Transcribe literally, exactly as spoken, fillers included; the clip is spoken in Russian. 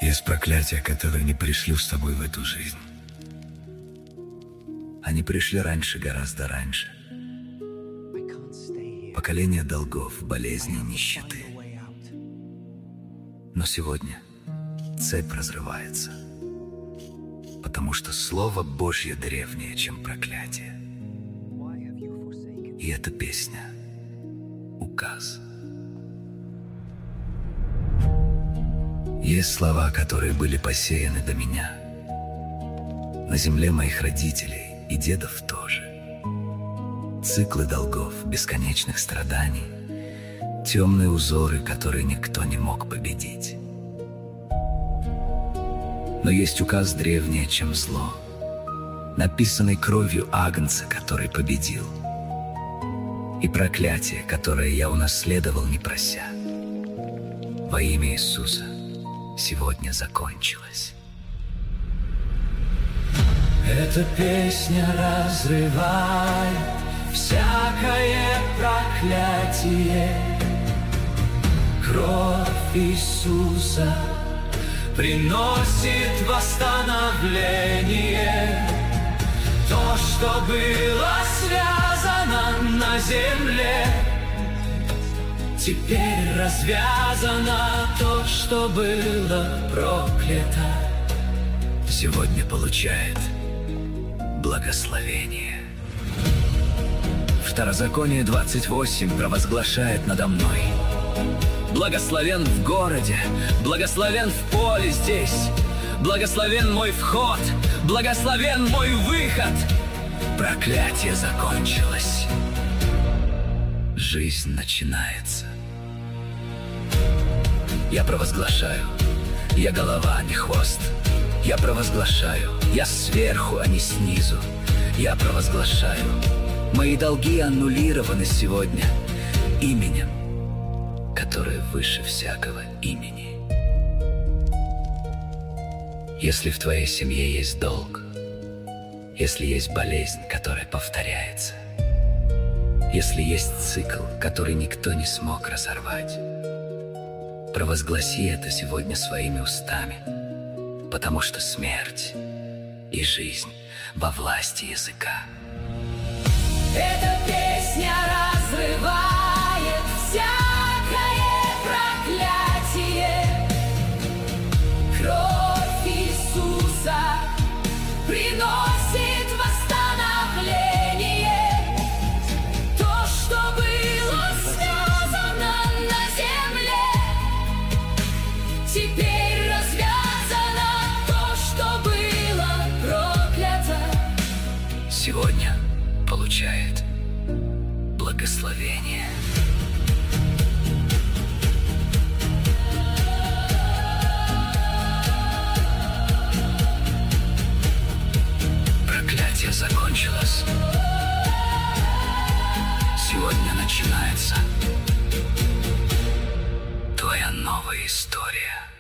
Есть проклятия, которые не пришли с тобой в эту жизнь. Они пришли раньше, гораздо раньше. Поколение долгов, болезней, нищеты. Но сегодня цепь разрывается, потому что Слово Божье древнее, чем проклятие. И эта песня — указ. Есть слова, которые были посеяны до меня, на земле моих родителей и дедов тоже. Циклы долгов, бесконечных страданий, темные узоры, которые никто не мог победить. Но есть указ древнее, чем зло, написанный кровью Агнца, который победил, и проклятие, которое я унаследовал, не прося, во имя Иисуса сегодня закончилось. Эта песня разрывает всякое проклятие. Кровь Иисуса приносит восстановление. То, что было связано на земле, теперь развязано. То, что было проклято, сегодня получает благословение. Второзаконие двадцать восемь провозглашает надо мной: благословен в городе, благословен в поле здесь, благословен мой вход, благословен мой выход. Проклятие закончилось. Жизнь начинается. Я провозглашаю: я голова, а не хвост. Я провозглашаю: я сверху, а не снизу. Я провозглашаю: мои долги аннулированы сегодня именем, которое выше всякого имени. Если в твоей семье есть долг, если есть болезнь, которая повторяется, если есть цикл, который никто не смог разорвать, провозгласи это сегодня своими устами, потому что смерть и жизнь во власти языка. Эта песня разрывает всякое проклятие. Кровь Иисуса приносит восстановление. То, что было связано на земле, теперь развязано. То, что было проклято, сегодня получает благословение. Проклятие закончилось. Сегодня начинается твоя новая история.